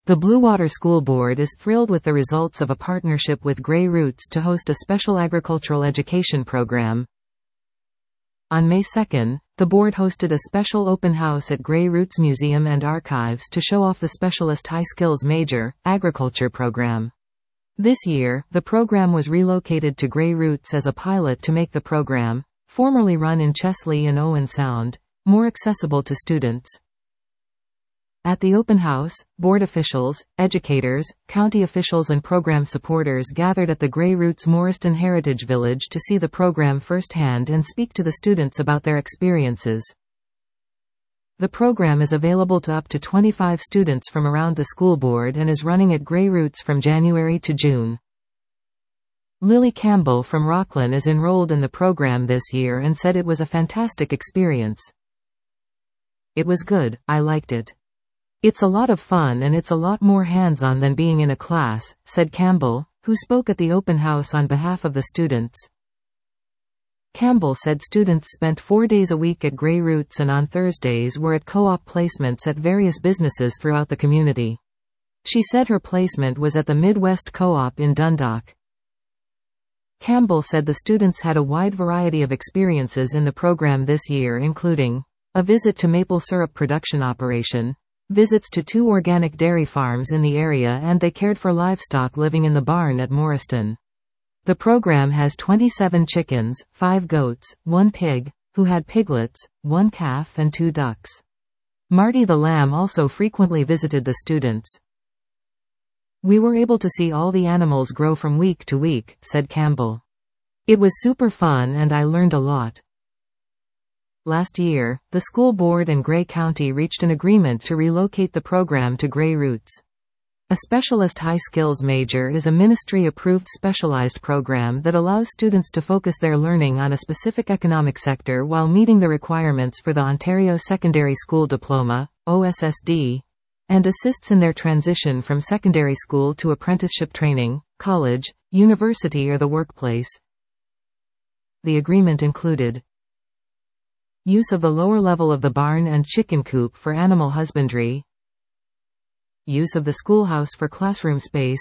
The Bluewater School Board is thrilled with the results of a partnership with Grey Roots to host a special agricultural education program. On May 2, the board hosted a special open house at Grey Roots Museum and Archives to show off the Specialist High Skills Major, Agriculture program. This year, the program was relocated to Grey Roots as a pilot to make the program, formerly run in Chesley and Owen Sound, more accessible to students. At the open house, board officials, educators, county officials and program supporters gathered at the Grey Roots Morriston Heritage Village to see the program firsthand and speak to the students about their experiences. The program is available to up to 25 students from around the school board and is running at Grey Roots from January to June. Lily Campbell from Rockland is enrolled in the program this year and said it was a fantastic experience. "It was good, I liked it. It's a lot of fun and it's a lot more hands-on than being in a class," said Campbell, who spoke at the open house on behalf of the students. Campbell said students spent 4 days a week at Grey Roots and on Thursdays were at co-op placements at various businesses throughout the community. She said her placement was at the Midwest Co-op in Dundalk. Campbell said the students had a wide variety of experiences in the program this year, including a visit to maple syrup production operation, visits to 2 organic dairy farms in the area, and they cared for livestock living in the barn at Morriston. The program has 27 chickens, 5 goats, 1 pig, who had piglets, 1 calf and 2 ducks. Marty the lamb also frequently visited the students. "We were able to see all the animals grow from week to week," said Campbell. "It was super fun and I learned a lot." Last year, the school board and Grey County reached an agreement to relocate the program to Grey Roots. A Specialist High Skills Major is a ministry-approved specialized program that allows students to focus their learning on a specific economic sector while meeting the requirements for the Ontario Secondary School Diploma, OSSD, and assists in their transition from secondary school to apprenticeship training, college, university or the workplace. The agreement included use of the lower level of the barn and chicken coop for animal husbandry, use of the schoolhouse for classroom space,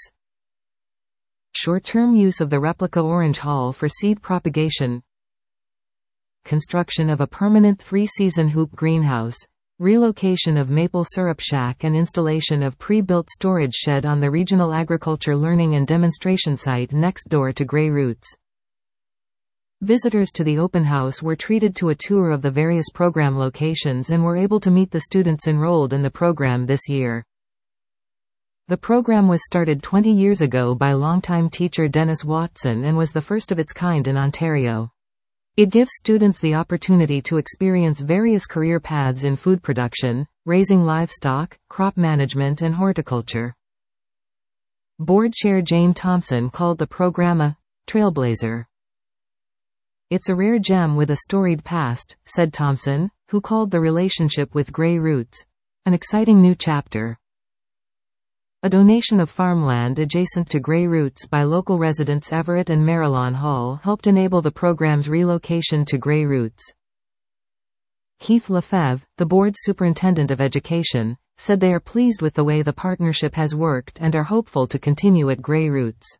short-term use of the replica Orange Hall for seed propagation, construction of a permanent 3-season hoop greenhouse, relocation of maple syrup shack and installation of pre-built storage shed on the Regional Agriculture Learning and Demonstration site next door to Grey Roots. Visitors to the open house were treated to a tour of the various program locations and were able to meet the students enrolled in the program this year. The program was started 20 years ago by longtime teacher Dennis Watson and was the first of its kind in Ontario. It gives students the opportunity to experience various career paths in food production, raising livestock, crop management and horticulture. Board Chair Jane Thompson called the program a trailblazer. "It's a rare gem with a storied past," said Thompson, who called the relationship with Grey Roots an exciting new chapter. A donation of farmland adjacent to Grey Roots by local residents Everett and Marilyn Hall helped enable the program's relocation to Grey Roots. Keith Lefebvre, the board's superintendent of education, said they are pleased with the way the partnership has worked and are hopeful to continue at Grey Roots.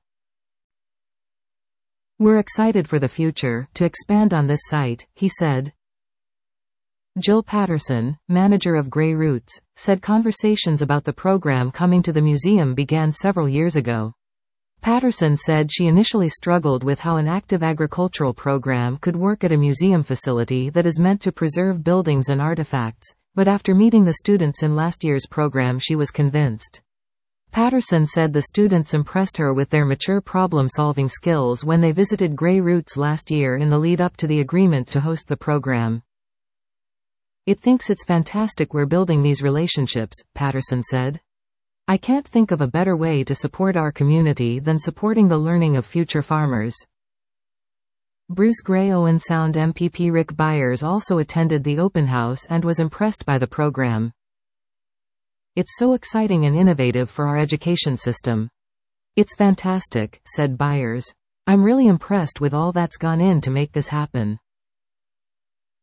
"We're excited for the future, to expand on this site," he said. Jill Patterson, manager of Grey Roots, said conversations about the program coming to the museum began several years ago. Patterson said she initially struggled with how an active agricultural program could work at a museum facility that is meant to preserve buildings and artifacts, but after meeting the students in last year's program she was convinced. Patterson said the students impressed her with their mature problem-solving skills when they visited Grey Roots last year in the lead-up to the agreement to host the program. "It thinks it's fantastic we're building these relationships," Patterson said. "I can't think of a better way to support our community than supporting the learning of future farmers." Bruce Gray Owen Sound MPP Rick Byers also attended the open house and was impressed by the program. "It's so exciting and innovative for our education system. It's fantastic," said Byers. "I'm really impressed with all that's gone in to make this happen."